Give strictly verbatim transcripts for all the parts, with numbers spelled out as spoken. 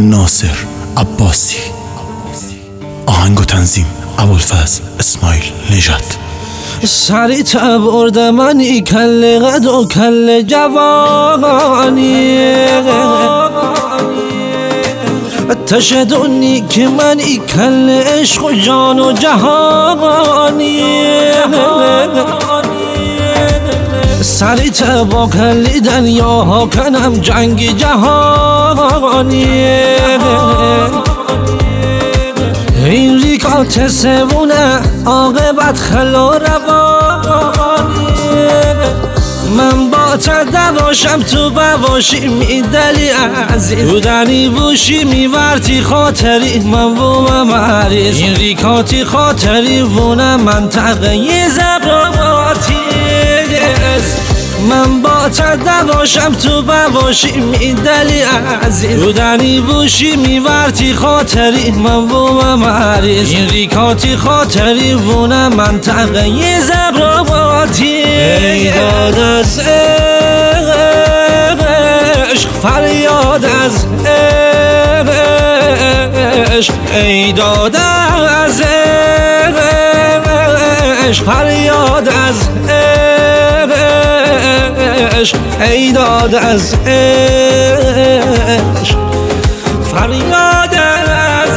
ناصر عباسی. آهنگ و تنظیم ابوالفضل اسماعیل نژاد. سری تبرد منی کل قد و کل جوانی، تشدونی که منی کل عشق و جان و جهانی. سری تبا کلی دنیا کنم جنگ جهانی. این ریکات سوونه عاقبت خلا روانی. من با تدواشم تو بواشی میدلی عزیز، بودنی ووشی میورتی خاطری من و مریض. این ریکاتی خاطری وونه منطقه زبراتی. من با تدواشم تو بواشی میدلی عزیز، بودنی ووشی میورتی خاطری من و مریض. این ریکاتی خاطری وونه منطقه زبراتی. ای داد از عشق فریاد از عشق، ای داد از عشق فریاد از عشق، ای داد از عشق فریاد از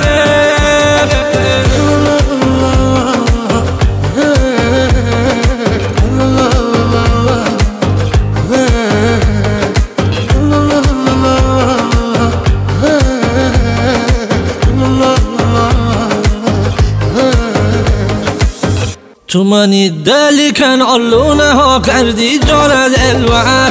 تو منی دلی کن علونه ها کردی جان دلبر.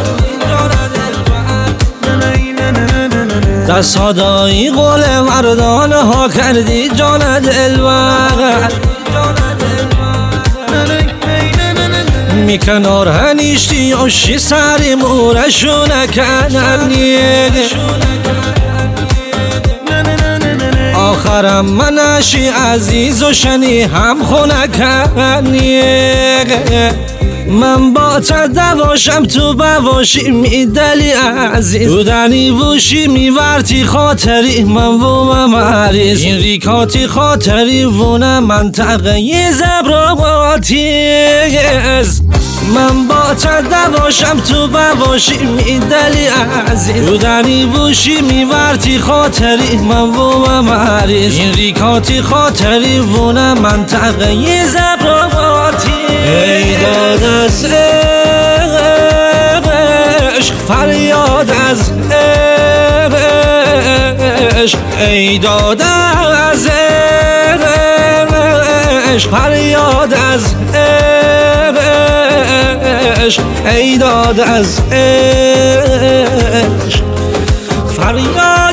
در صدایی قول مردانه ها کردی جان دلبر. می کنار هنیشتی اوشی سری مورشونه کننی. آخرم منشی عزیز و شنی هم خونه کنی. من با تدواشم تو بواشی میدلی عزیز، بودنی ووشی میورتی خاطری من و مریض. این ریکاتی خاطری وونه منطقه زبراتی. من با تدواشم تو بواشی میدلی عزیز، بودنی ووشی میورتی خاطری من و مریض. این ریکاتی خاطری وونه منطقه زبراتی. ای داد از عشق فریاد از عشق، ای داد از عشق فریاد از عشق، ای داد از عشق فریاد.